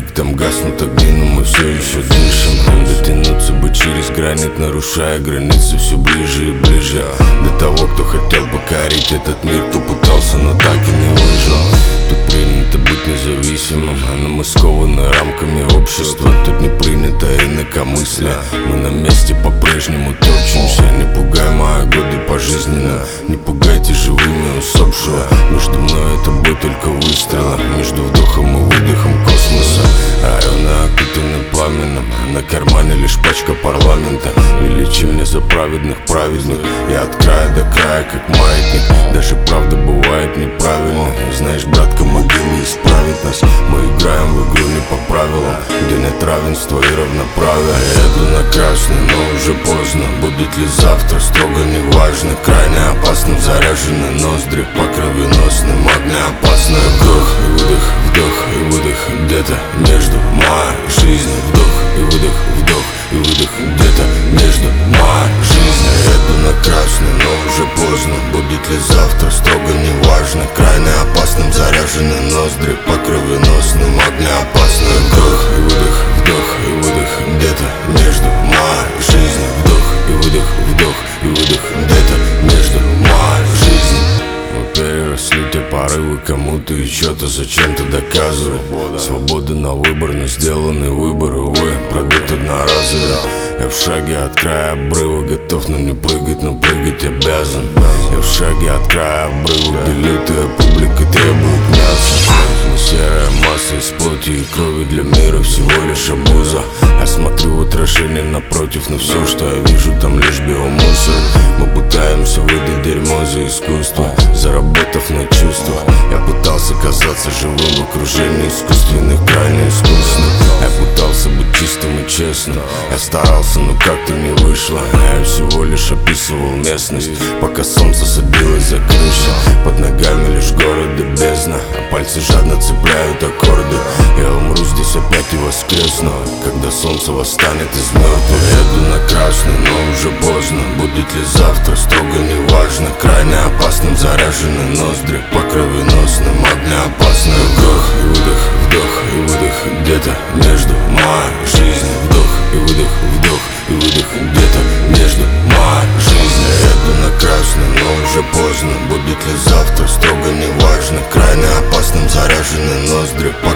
миг, там гаснут огни, но мы все еще дышим. Дотянуться бы через гранит, нарушая границы все ближе и ближе до того, кто хотел покорить этот мир, кто пытался, но так и не выжил. Тут принято быть независимым, но мы скованы рамками общества. Тут не принято инакомыслие, мы на месте по-прежнему топчемся. Не пугай мои годы пожизненно, не пугайте живыми усопшего. Между мной это бой только выстрела, между вдохом и выдохом космоса. Районы окутаны пламенем, на кармане лишь пачка парламента. Величи мне за праведных праведных, я от края до края как маятник. Даже правда бывает неправильно, знаешь, брат, помоги мне исправить нас. Мы играем в игру не по правилам, где нет равенства и равноправия. Я иду на красный, но уже поздно. Будет ли завтра, строго неважно. Крайне опасным заряжены ноздри, по кровеносным огнеопасный вдох и выдох, вдох и выдох. Где-то между моей жизнью вдох и выдох, вдох и выдох. Где-то между моей жизнью. Я иду на красный, но уже поздно. Будет ли завтра, строго неважно. Крайне опасным заряжены ноздри, по кровеносным огнеопасный вдох и выдох, вдох и выдох. Где-то между моей жизнью вдох и выдох, вдох и выдох. Где-то между моей жизнью. Мы переросли те порывы, кому-то и что-то зачем-то доказывать. Свобода на выбор, но сделанный выбор, увы, продукт одноразовый. Я в шаге от края обрыва, готов, но не прыгать, но прыгать обязан. Я в шаге от края обрыва, где лютая публика требует мяса. Но серая масса из плоти и крови для мира всего лишь обуза. Я смотрю в отражение напротив, но все, что я вижу, там лишь биомусор. Мы пытаемся выдать дерьмо за искусство, заработав на чувства. Я пытался казаться живым в окружении искусственных, крайне искусно. Я пытался быть чистым и честным, я старался, но как-то не вышло. Я всего лишь описывал местность, пока солнце садилось за крышу. Под ногами лишь город и бездна, а пальцы жадно цепляют аккорды. Я умру здесь опять и воскресну, когда солнце восстанет из мертвых. Я иду на красный, но уже поздно. Будет ли завтра, строго неважно. Крайне опасным заряжены ноздри, по кровеносным огнеопасный вдох и выдох, вдох и выдох. Где-то между моей жизнью вдох и выдох, вдох и выдох. Где-то между моей жизнью. Я иду на красный, но уже поздно. Будет ли завтра, строго неважно. Крайне опасным заряжены ноздри, по